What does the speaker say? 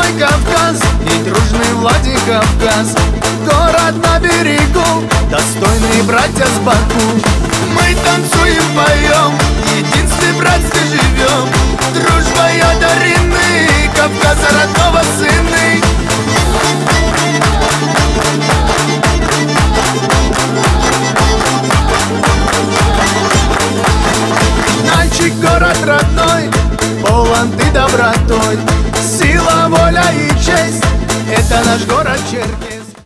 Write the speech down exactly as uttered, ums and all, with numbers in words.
Южный Кавказ и дружный Владикавказ. Город на берегу, достойные братья с Баку. Мы танцуем, поем, в единстве братстве живем. Дружбой одарены, Кавказа родного сыны. Нальчик город родной, полон ты добротой. Сила, воля и честь — это наш город Черкес.